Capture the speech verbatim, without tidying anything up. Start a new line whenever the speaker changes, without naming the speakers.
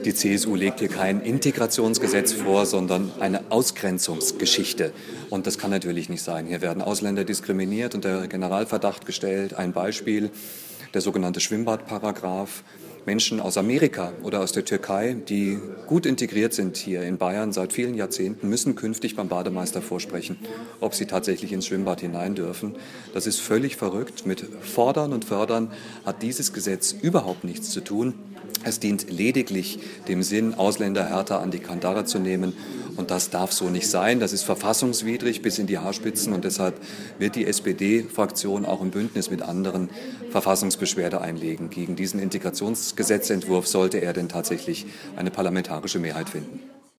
Die C S U legt hier kein Integrationsgesetz vor, sondern eine Ausgrenzungsgeschichte. Und das kann natürlich nicht sein. Hier werden Ausländer diskriminiert und der Generalverdacht gestellt. Ein Beispiel, der sogenannte Schwimmbadparagraph. Menschen aus Amerika oder aus der Türkei, die gut integriert sind hier in Bayern seit vielen Jahrzehnten, müssen künftig beim Bademeister vorsprechen, ob sie tatsächlich ins Schwimmbad hinein dürfen. Das ist völlig verrückt. Mit Fordern und Fördern hat dieses Gesetz überhaupt nichts zu tun. Es dient lediglich dem Sinn, Ausländer härter an die Kandare zu nehmen. Und das darf so nicht sein. Das ist verfassungswidrig bis in die Haarspitzen. Und deshalb wird die S P D-Fraktion auch im Bündnis mit anderen Verfassungsbeschwerde einlegen. Gegen diesen Integrationsgesetzentwurf sollte er denn tatsächlich eine parlamentarische Mehrheit finden.